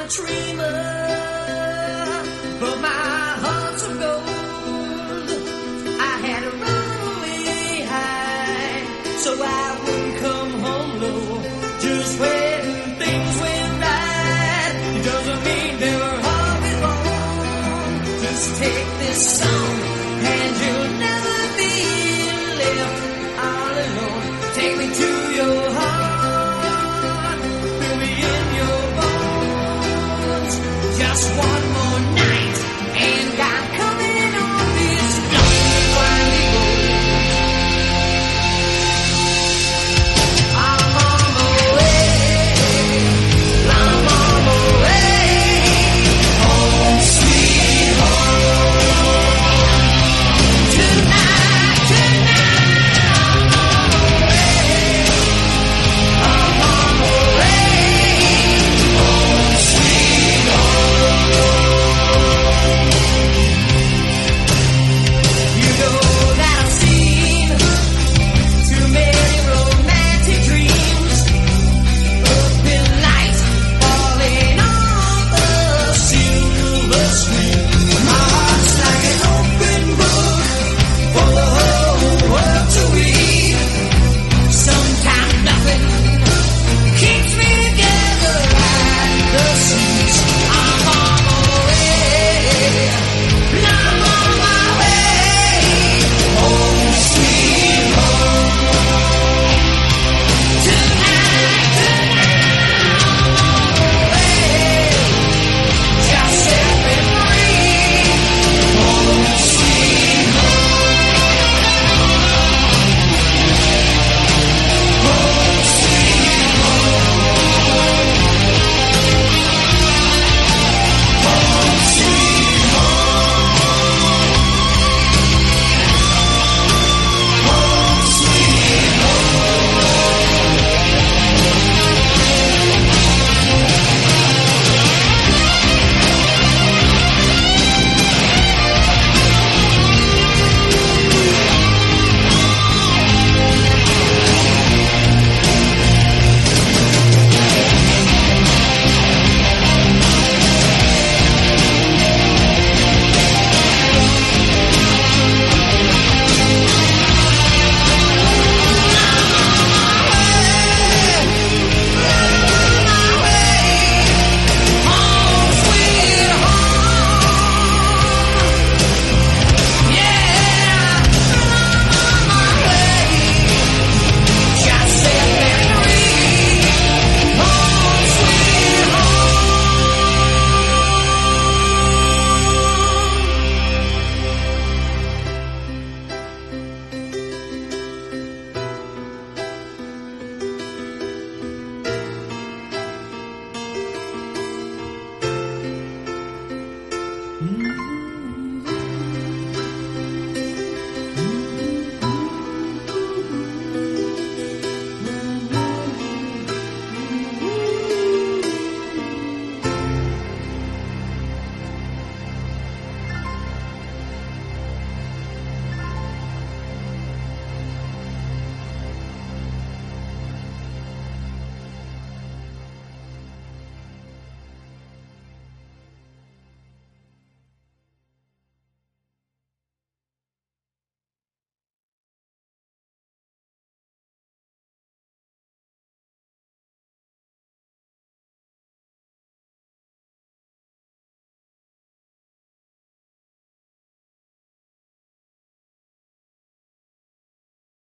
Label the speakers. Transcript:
Speaker 1: a dreamer, but my heart's of gold. I had to run away high, so I wouldn't come home low. Just when things went right, it doesn't mean they were always wrong. Just take this song, and you'll never be left all alone. Take me to your heart, feel me in your bones. Just one.